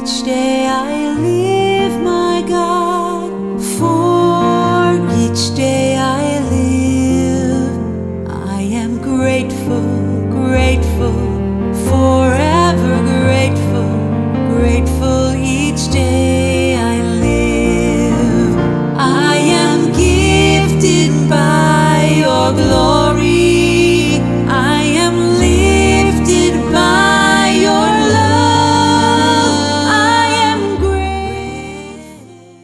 Each day I live, my God, for each day I live. I am grateful, grateful, forever grateful, grateful each day.